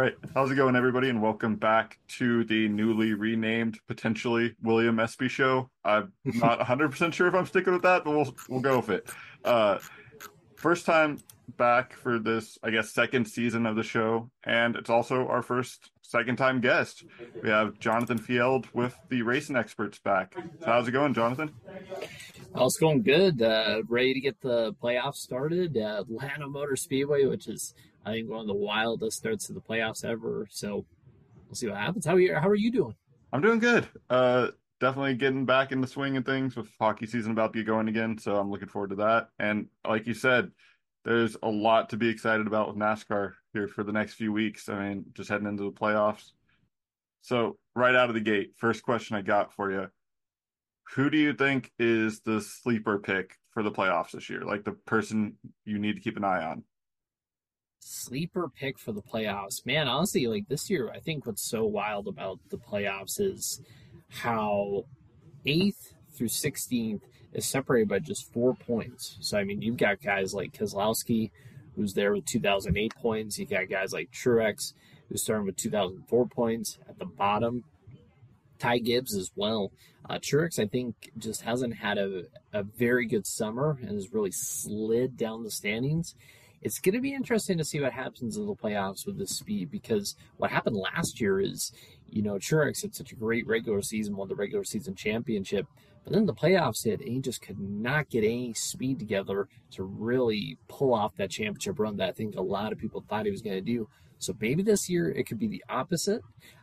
right. How's it going, everybody? And welcome back to the newly renamed, potentially William Espy show. I'm not 100% sure if I'm sticking with that, but we'll go with it. Uh, First time back for this, I guess, second season of the show, and it's also our first second time guest. We have Jonathan Field with the racing experts back. So how's it going, Jonathan? Oh, it's going good. Ready to get the playoffs started. Atlanta Motor Speedway, which is, I think, one of the wildest starts to the playoffs ever. So we'll see what happens. How are you doing? I'm doing good. Definitely getting back in the swing of things with hockey season about to get going again, so I'm looking forward to that. And like you said, there's a lot to be excited about with NASCAR here for the next few weeks. I mean, just heading into the playoffs. So right out of the gate, first question I got for you. Who do you think is the sleeper pick for the playoffs this year? Like the person you need to keep an eye on? Sleeper pick for the playoffs. Man, honestly, like this year, I think what's so wild about the playoffs is how 8th through 16th is separated by just 4 points. So, I mean, you've got guys like Keselowski, who's there with 2008 points. You got guys like Truex, who's starting with 2004 points at the bottom. Ty Gibbs as well. Truex, I think, just hasn't had a very good summer and has really slid down the standings. It's going to be interesting to see what happens in the playoffs with this speed because what happened last year is, Truex had such a great regular season, won the regular season championship, but then the playoffs hit and he just could not get any speed together to really pull off that championship run that I think a lot of people thought he was going to do. So maybe this year it could be the opposite.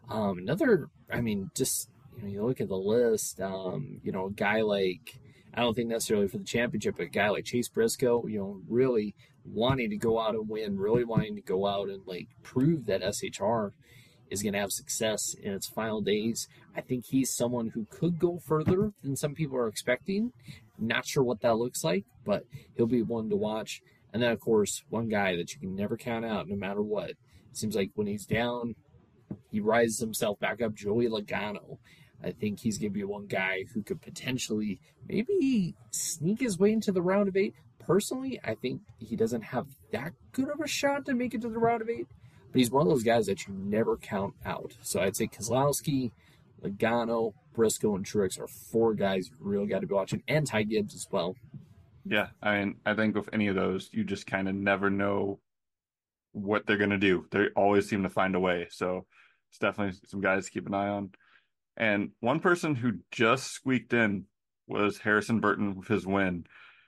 Just you look at the list. A guy like I don't think necessarily for the championship, but a guy like Chase Briscoe, really wanting to go out and win, really wanting to go out and like prove that SHR is going to have success in its final days. I think he's someone who could go further than some people are expecting. Not sure what that looks like, but he'll be one to watch. And then, of course, one guy that you can never count out no matter what. It seems like when he's down, he rises himself back up. Joey Logano. I think he's going to be one guy who could potentially maybe sneak his way into the round of eight. Personally, I think he doesn't have that good of a shot to make it to the round of eight, but he's one of those guys that you never count out. So I'd say Keselowski, Logano, Briscoe, and Truex are four guys you really got to be watching, and Ty Gibbs as well. Yeah, I mean, I think with any of those, you just kind of never know what they're going to do. They always seem to find a way. So it's definitely some guys to keep an eye on. And one person who just squeaked in was Harrison Burton with his win.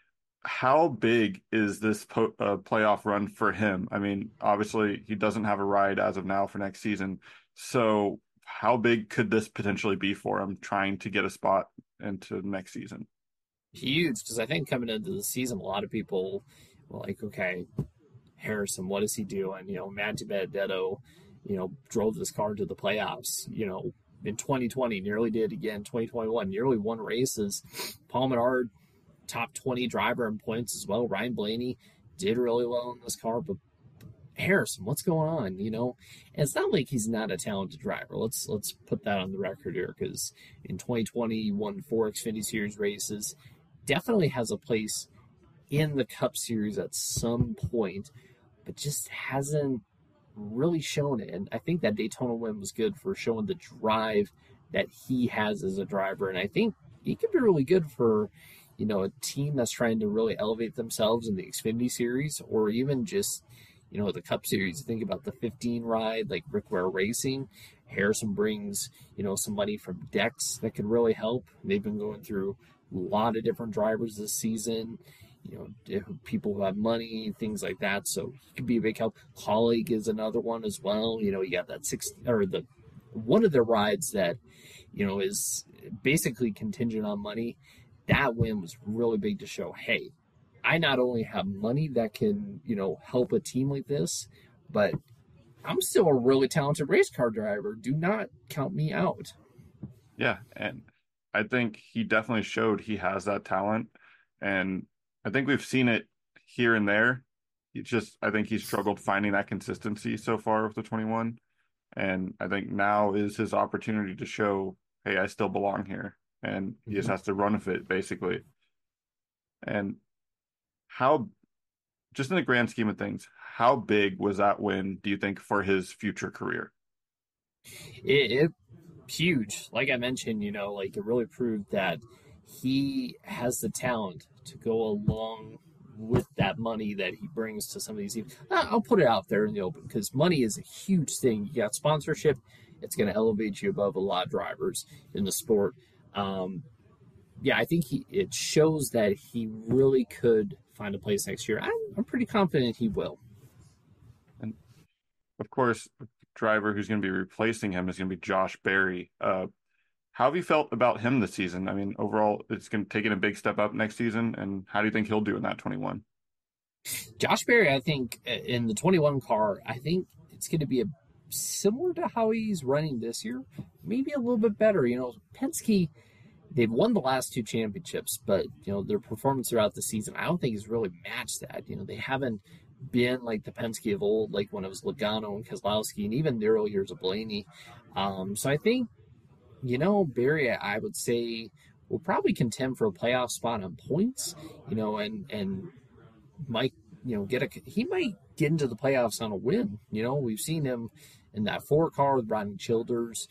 How big is this playoff run for him? I mean, obviously, he doesn't have a ride as of now for next season. So, how big could this potentially be for him trying to get a spot into next season? Huge, because I think coming into the season, a lot of people were like, okay, Harrison, what is he doing? Matthew Benedetto, drove this car to the playoffs, in 2020, nearly did again, 2021, nearly won races. Paul Menard, top 20 driver in points as well. Ryan Blaney did really well in this car, but Harrison, what's going on? And it's not like he's not a talented driver. Let's put that on the record here because in 2020 he won 4 Xfinity Series races. Definitely has a place in the Cup Series at some point, but just hasn't really shown it. And I think that Daytona win was good for showing the drive that he has as a driver. And I think he could be really good for, a team that's trying to really elevate themselves in the Xfinity Series or even just, the Cup Series. Think about the 15 ride, like Rick Ware Racing. Harrison brings, somebody from Dex that could really help. They've been going through a lot of different drivers this season, people who have money, things like that. So he could be a big help. Colleague is another one as well. You got that one of the rides that, is basically contingent on money. That win was really big to show, hey, I not only have money that can, help a team like this, but I'm still a really talented race car driver. Do not count me out. Yeah, and I think he definitely showed he has that talent, and I think we've seen it here and there. I think he struggled finding that consistency so far with the 21, and I think now is his opportunity to show, hey, I still belong here, and he just Mm-hmm. has to run with it basically. And how just in the grand scheme of things, how big was that win, do you think, for his future career? It huge. Like I mentioned, like it really proved that he has the talent to go along with that money that he brings to some of these teams. I'll put it out there in the open because money is a huge thing. You got sponsorship; it's going to elevate you above a lot of drivers in the sport. Um, yeah, I think it shows that he really could find a place next year. I'm pretty confident he will. And of course, the driver who's going to be replacing him is going to be Josh Berry. How have you felt about him this season? I mean, overall, it's going to taking a big step up next season, and how do you think he'll do in that 21? Josh Berry, I think in the 21 car, I think it's going to be similar to how he's running this year, maybe a little bit better. Penske, they've won the last two championships, but their performance throughout the season, I don't think has really matched that. They haven't been like the Penske of old, like when it was Logano and Keselowski, and even the early years of Blaney. So I think Berry, I would say, will probably contend for a playoff spot on points. And might he might get into the playoffs on a win. We've seen him in that 4 car with Rodney Childers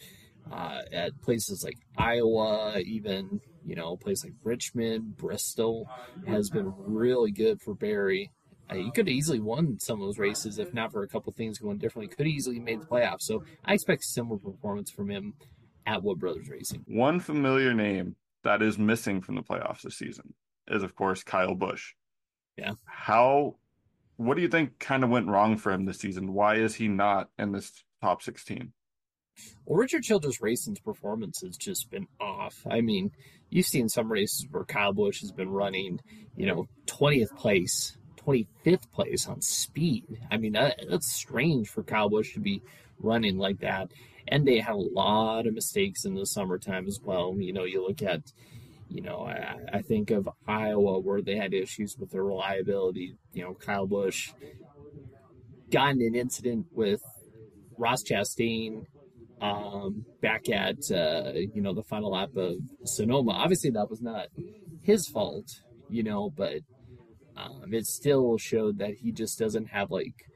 at places like Iowa, even a place like Richmond, Bristol has been really good for Berry. He could have easily won some of those races if not for a couple things going differently. Could have easily made the playoffs. So I expect similar performance from him at Wood Brothers Racing. One familiar name that is missing from the playoffs this season is, of course, Kyle Busch. Yeah. What do you think kind of went wrong for him this season? Why is he not in this top 16? Well, Richard Childress Racing's performance has just been off. I mean, you've seen some races where Kyle Busch has been running, 20th place, 25th place on speed. I mean, that's strange for Kyle Busch to be running like that. And they had a lot of mistakes in the summertime as well. You look at, I think of Iowa where they had issues with their reliability. Kyle Busch got in an incident with Ross Chastain back at the final lap of Sonoma. Obviously, that was not his fault, but it still showed that he just doesn't have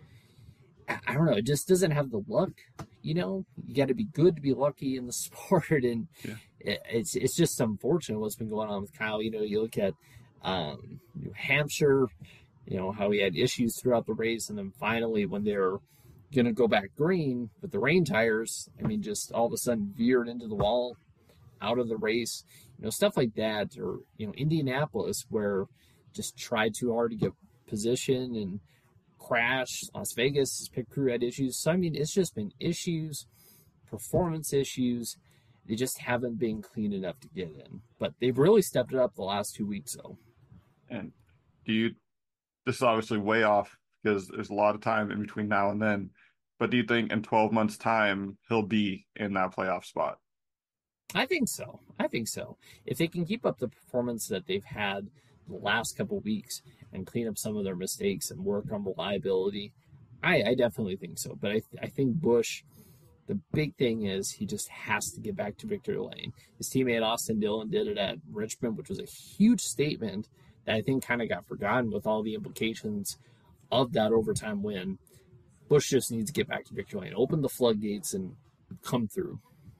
I don't know, it just doesn't have the luck. You got to be good to be lucky in the sport, and Yeah. it's just unfortunate what's been going on with Kyle. You look at New Hampshire, how he had issues throughout the race, and then finally when they're going to go back green with the rain tires, I mean, just all of a sudden veered into the wall, out of the race, stuff like that. Or, Indianapolis, where just tried too hard to get position and crash. Las Vegas, his pit crew had issues. So, I mean, it's just been issues, performance issues. They just haven't been clean enough to get in. But they've really stepped it up the last 2 weeks, though. And this is obviously way off because there's a lot of time in between now and then, but do you think in 12 months' time he'll be in that playoff spot? I think so. If they can keep up the performance that they've had the last couple weeks and clean up some of their mistakes and work on reliability, I definitely think so. But I think Busch, the big thing is he just has to get back to victory lane. His teammate Austin Dillon did it at Richmond, which was a huge statement that I think kind of got forgotten with all the implications of that overtime win. Busch just needs to get back to victory lane, open the floodgates, and come through.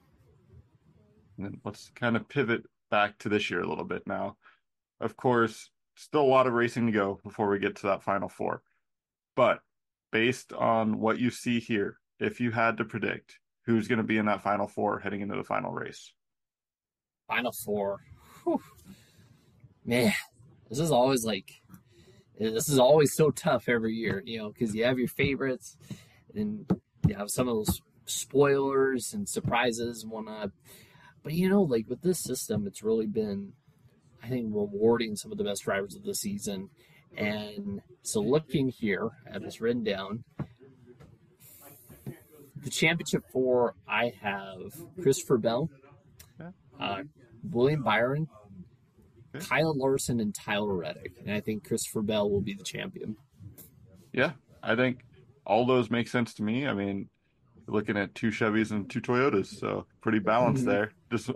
And then let's kind of pivot back to this year a little bit now. Of course, still a lot of racing to go before we get to that Final Four. But based on what you see here, if you had to predict who's going to be in that Final Four heading into the final race? Final Four. Whew. Man, this is always so tough every year, because you have your favorites and you have some of those spoilers and surprises and whatnot. But, with this system, it's really been, I think, rewarding some of the best drivers of the season. And so looking here at this written down, the championship 4, I have Christopher Bell, William Byron, Kyle Larson, and Tyler Reddick. And I think Christopher Bell will be the champion. Yeah, I think all those make sense to me. I mean, looking at 2 Chevys and 2 Toyotas, so pretty balanced there. Just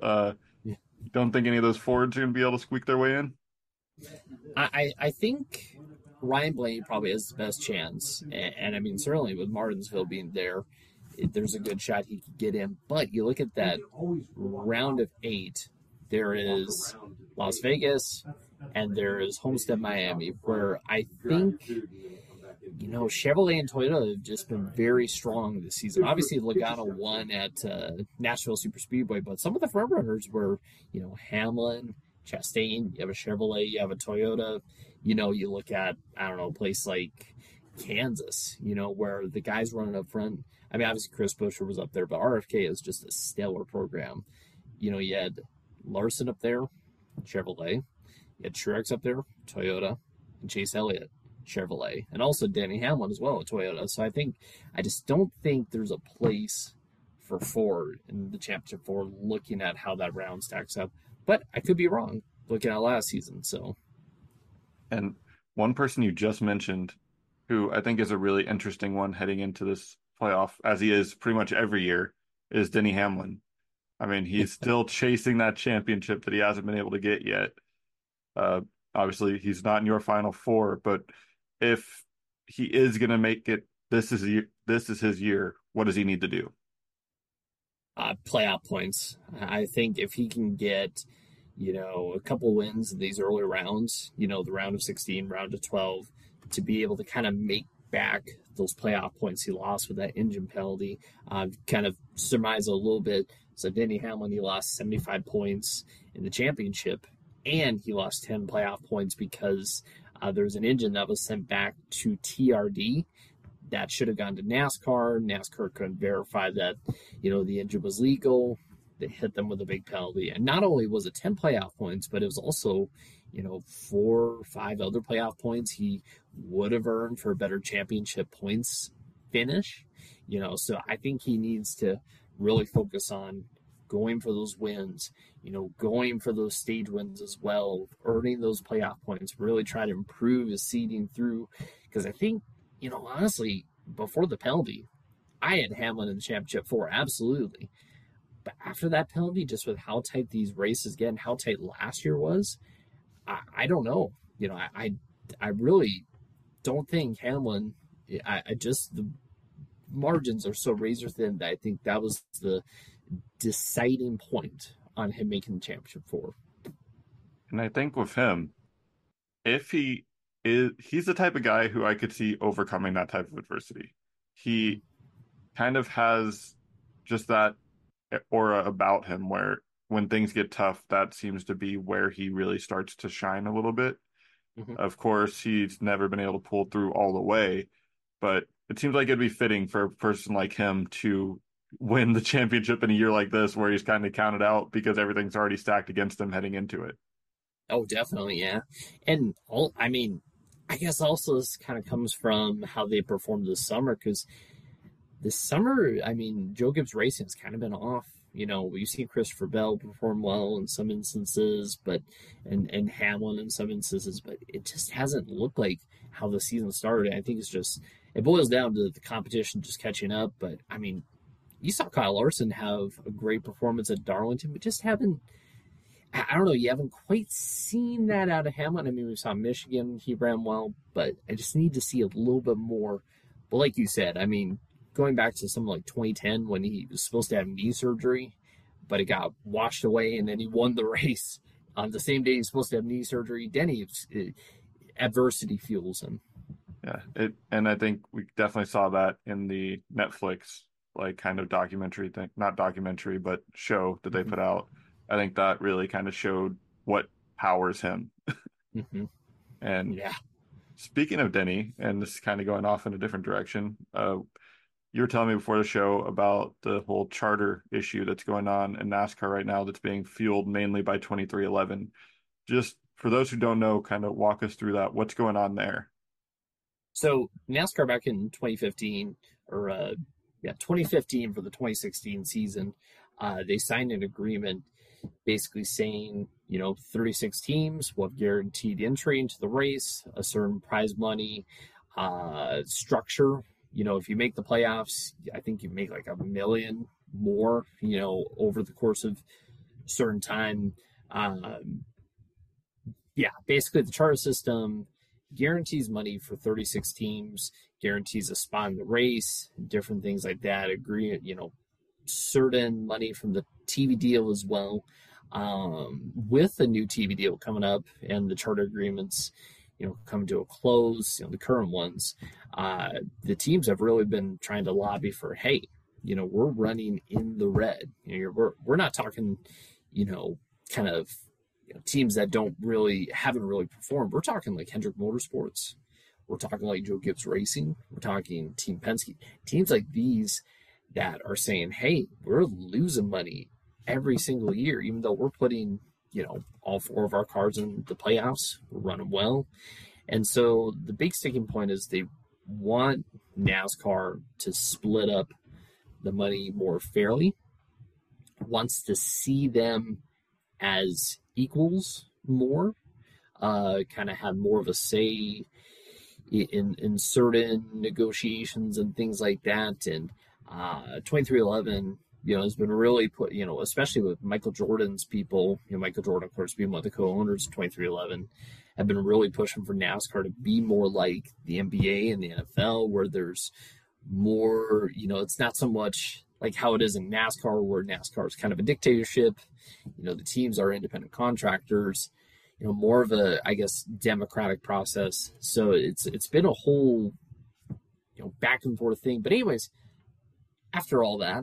don't think any of those Fords are going to be able to squeak their way in? I think Ryan Blaney probably has the best chance, and I mean certainly with Martinsville being there, there's a good shot he could get in. But you look at that round of 8, there is Las Vegas, and there is Homestead, Miami, where I think Chevrolet and Toyota have just been very strong this season. Obviously, Logano won at Nashville Super Speedway, but some of the front runners were, Hamlin, Chastain. You have a Chevrolet, you have a Toyota. You look at, I don't know, a place like Kansas, where the guys running up front. I mean, obviously Chris Buescher was up there, but RFK is just a stellar program. You had Larson up there, Chevrolet. You had Truex up there, Toyota, and Chase Elliott, Chevrolet, and also Denny Hamlin as well, Toyota. So I just don't think there's a place for Ford in the championship for looking at how that round stacks up. But I could be wrong looking at last season. So, and one person you just mentioned, who I think is a really interesting one heading into this playoff, as he is pretty much every year, is Denny Hamlin. I mean, he's still chasing that championship that he hasn't been able to get yet. Obviously, he's not in your Final Four, but if he is going to make it, this is his year. What does he need to do? Playoff points. I think if he can get, a couple wins in these early rounds, the round of 16, round of 12, to be able to kind of make back those playoff points he lost with that engine penalty. Kind of surmise a little bit. So Denny Hamlin, he lost 75 points in the championship, and he lost 10 playoff points because there was an engine that was sent back to TRD that should have gone to NASCAR. NASCAR couldn't verify that, the engine was legal. They hit them with a big penalty. And not only was it 10 playoff points, but it was also, 4 or 5 other playoff points he would have earned for a better championship points finish. So I think he needs to really focus on going for those wins, going for those stage wins as well, earning those playoff points, really try to improve his seeding through. Because I think, honestly, before the penalty, I had Hamlin in the championship 4, absolutely. But after that penalty, just with how tight these races get and how tight last year was, I don't know. I really don't think Hamlin, the margins are so razor thin that I think that was the deciding point on him making the championship 4. And I think with him, if he's the type of guy who I could see overcoming that type of adversity. He kind of has just that aura about him where when things get tough, that seems to be where he really starts to shine a little bit. Mm-hmm. Of course, he's never been able to pull through all the way, but it seems like it'd be fitting for a person like him to win the championship in a year like this where he's kind of counted out because everything's already stacked against him heading into it. Oh, definitely, yeah. And I guess also this kind of comes from how they performed this summer, because this summer, Joe Gibbs Racing has kind of been off. We've seen Christopher Bell perform well in some instances, and Hamlin in some instances, but it just hasn't looked like how the season started. I think it boils down to the competition just catching up. But you saw Kyle Larson have a great performance at Darlington, but just haven't. I don't know. You haven't quite seen that out of Hamlin. We saw Michigan; he ran well, but I just need to see a little bit more. But like you said, going back to something like 2010 when he was supposed to have knee surgery, but it got washed away, and then he won the race on the same day he's supposed to have knee surgery. Denny, adversity fuels him. Yeah, and I think we definitely saw that in the Netflix kind of documentary thing, not documentary, but show that they put out. I think that really kind of showed what powers him. Mm-hmm. And yeah, speaking of Denny, and this is kind of going off in a different direction, you were telling me before the show about the whole charter issue that's going on in NASCAR right now that's being fueled mainly by 23XI. Just for those who don't know, kind of walk us through that. What's going on there? So NASCAR back in 2015, 2015 for the 2016 season, they signed an agreement basically saying, 36 teams will have guaranteed entry into the race, a certain prize money structure. If you make the playoffs, I think you make like $1 million more, over the course of a certain time. Basically the charter system guarantees money for 36 teams, guarantees a spot in the race, different things like that. Agree, certain money from the TV deal as well. With the new TV deal coming up and the charter agreements, coming to a close, the current ones, the teams have really been trying to lobby for, hey, we're running in the red. We're not talking, kind of teams that haven't really performed. We're talking like Hendrick Motorsports. We're talking like Joe Gibbs Racing. We're talking Team Penske. Teams like these that are saying, hey, we're losing money every single year, even though we're putting, all four of our cars in the playoffs. We're running well. And so the big sticking point is they want NASCAR to split up the money more fairly, wants to see them as equals more, kind of have more of a say in certain negotiations and things like that. And 2311, has been really put, especially with Michael Jordan's people, Michael Jordan, of course, being one of the co-owners of 2311, have been really pushing for NASCAR to be more like the NBA and the NFL, where there's more, it's not so much like how it is in NASCAR, where NASCAR is kind of a dictatorship. The teams are independent contractors, more of a, I guess, democratic process. So it's been a whole, back and forth thing. But anyways, after all that,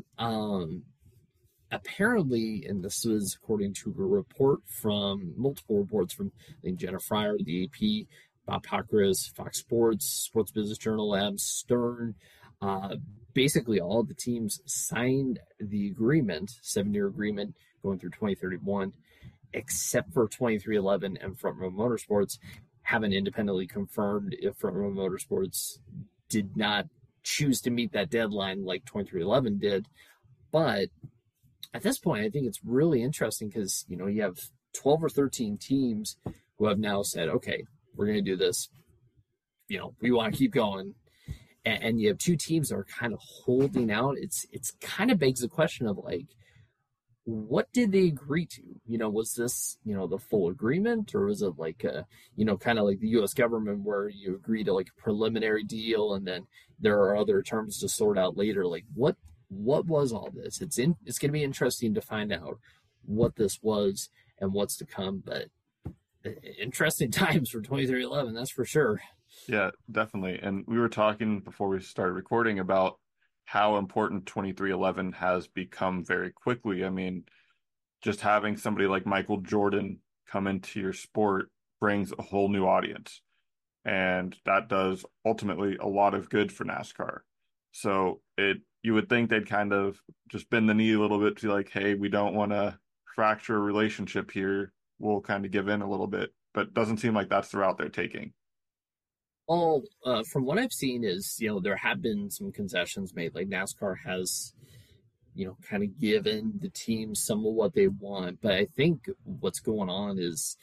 apparently, and this was according to a report from multiple reports from, I think, Jenna Fryer, the AP, Bob Pockrass, Fox Sports, Sports Business Journal, Adam Stern, basically all the teams signed the agreement, 7-year agreement going through 2031, except for 2311 and Front Row Motorsports. Haven't independently confirmed if Front Row Motorsports did not choose to meet that deadline like 2311 did. But at this point, I think it's really interesting because, you have 12 or 13 teams who have now said, okay, we're going to do this. We want to keep going. And you have two teams that are kind of holding out. It's kind of begs the question of like, what did they agree to? Was this, the full agreement, or was it like kind of like the U.S. government where you agree to like a preliminary deal and then there are other terms to sort out later? Like what was all this? It's going to be interesting to find out what this was and what's to come. But interesting times for 2311, that's for sure. Yeah, definitely. And we were talking before we started recording about how important 2311 has become very quickly. I mean, just having somebody like Michael Jordan come into your sport brings a whole new audience. And that does ultimately a lot of good for NASCAR. So you would think they'd kind of just bend the knee a little bit to be like, hey, we don't want to fracture a relationship here. We'll kind of give in a little bit. But it doesn't seem like that's the route they're taking. Well, from what I've seen is, there have been some concessions made. Like NASCAR has, kind of given the team some of what they want. But I think what's going on is,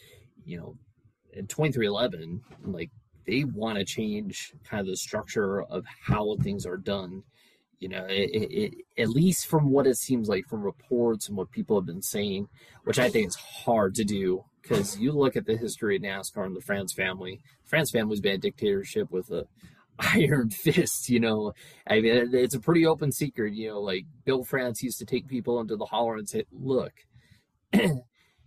in 2311, like they want to change kind of the structure of how things are done. At least from what it seems like from reports and what people have been saying, which I think is hard to do because you look at the history of NASCAR and the France family. France family's been a dictatorship with a iron fist. I mean, it's a pretty open secret. Like Bill France used to take people into the holler and say, "Look, you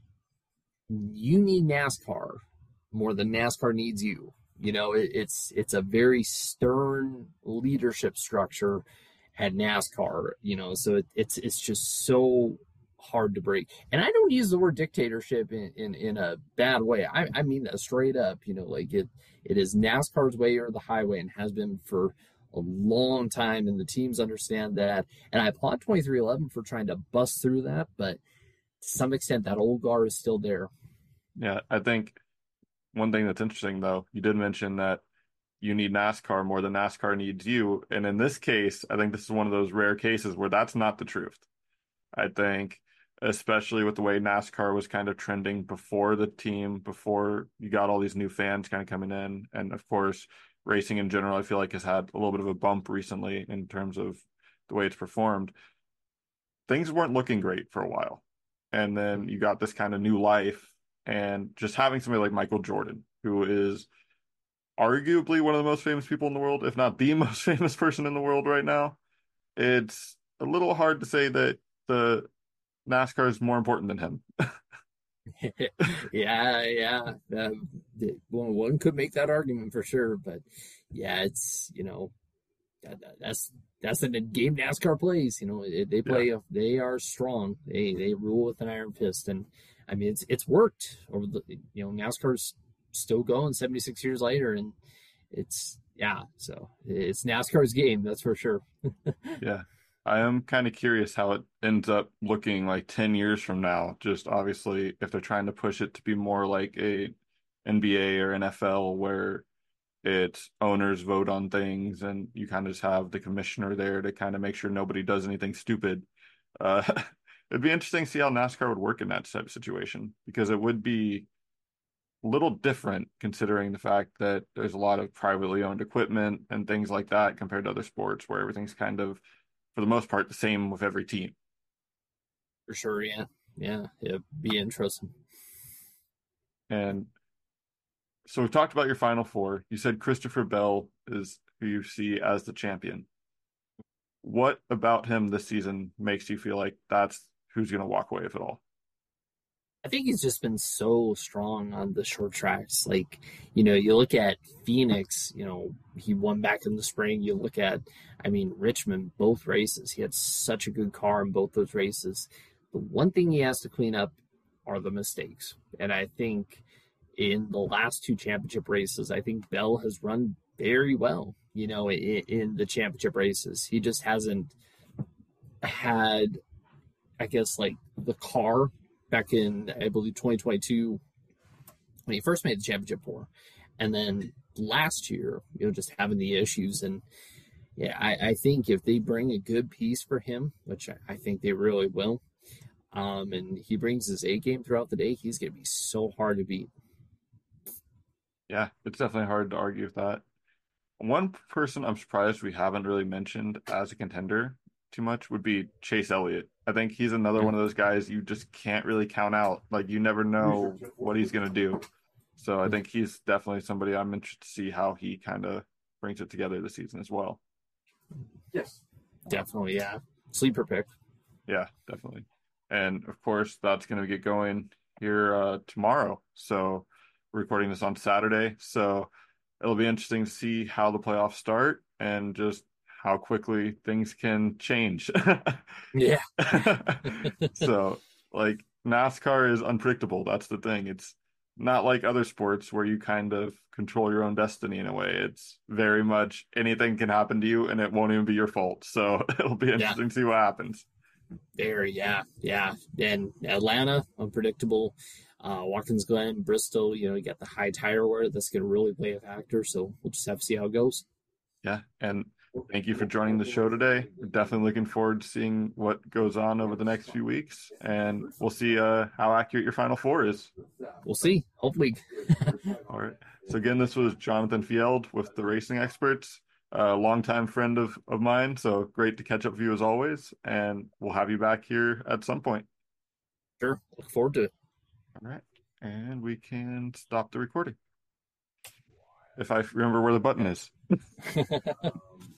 need NASCAR more than NASCAR needs you." It's a very stern leadership structure at NASCAR, so it's just so hard to break. And I don't use the word dictatorship in a bad way. I mean that straight up, like it is NASCAR's way or the highway and has been for a long time. And the teams understand that. And I applaud 2311 for trying to bust through that. But to some extent, that old guard is still there. Yeah, I think one thing that's interesting, though, you did mention that you need NASCAR more than NASCAR needs you. And in this case, I think this is one of those rare cases where that's not the truth. I think, especially with the way NASCAR was kind of trending before before you got all these new fans kind of coming in. And of course, racing in general, I feel like has had a little bit of a bump recently in terms of the way it's performed. Things weren't looking great for a while. And then you got this kind of new life and just having somebody like Michael Jordan, who is arguably one of the most famous people in the world, if not the most famous person in the world right now, it's a little hard to say that the NASCAR is more important than him. Yeah, yeah. One could make that argument for sure, but yeah, it's that's the game NASCAR plays. They Yeah, play. They are strong. They rule with an iron fist, and I mean it's worked over the. NASCAR's still going 76 years later, and it's yeah. So it's NASCAR's game, that's for sure. yeah. I am kind of curious how it ends up looking like 10 years from now. Just obviously, if they're trying to push it to be more like a NBA or NFL where it's owners vote on things and you kind of just have the commissioner there to kind of make sure nobody does anything stupid. Uh, it'd be interesting to see how NASCAR would work in that type of situation because it would be a little different considering the fact that there's a lot of privately owned equipment and things like that compared to other sports where everything's kind of, for the most part, the same with every team. For sure, yeah. Yeah, it'd be interesting. And so we've talked about your final four. You said Christopher Bell is who you see as the champion. What about him this season makes you feel like that's who's going to walk away, if at all? I think he's just been so strong on the short tracks. Like, you look at Phoenix, he won back in the spring. You look at, I mean, Richmond, both races. He had such a good car in both those races. The one thing he has to clean up are the mistakes. And I think in the last two championship races, I think Bell has run very well, in the championship races. He just hasn't had, I guess, like the car back in, I believe, 2022 when he first made the championship four. And then last year, just having the issues. And yeah, I think if they bring a good piece for him, which I think they really will, and he brings his A game throughout the day, he's going to be so hard to beat. Yeah, it's definitely hard to argue with that. One person I'm surprised we haven't really mentioned as a contender too much would be Chase Elliott. I think he's another Yeah. one of those guys you just can't really count out. Like you never know what he's going to do. So I think he's definitely somebody I'm interested to see how he kind of brings it together this season as well. Yes. Definitely, yeah. Sleeper pick. Yeah, definitely. And of course, that's going to get going here tomorrow. So we're recording this on Saturday. So it'll be interesting to see how the playoffs start and just how quickly things can change. Yeah. So, like NASCAR is unpredictable. That's the thing. It's not like other sports where you kind of control your own destiny in a way. It's very much anything can happen to you and it won't even be your fault. So it'll be Yeah. interesting to see what happens. There, yeah, yeah. And Atlanta, unpredictable. Watkins Glen, Bristol, you got the high tire wear that's going to really play a factor. So we'll just have to see how it goes. Yeah, and thank you for joining the show today. We're definitely looking forward to seeing what goes on over the next few weeks, and we'll see how accurate your Final Four is. We'll see. Hopefully. All right. So again, this was Jonathan Field with the Racing Experts, a longtime friend of mine. So great to catch up with you as always, and we'll have you back here at some point. Sure. Look forward to it. All right, and we can stop the recording if I remember where the button is.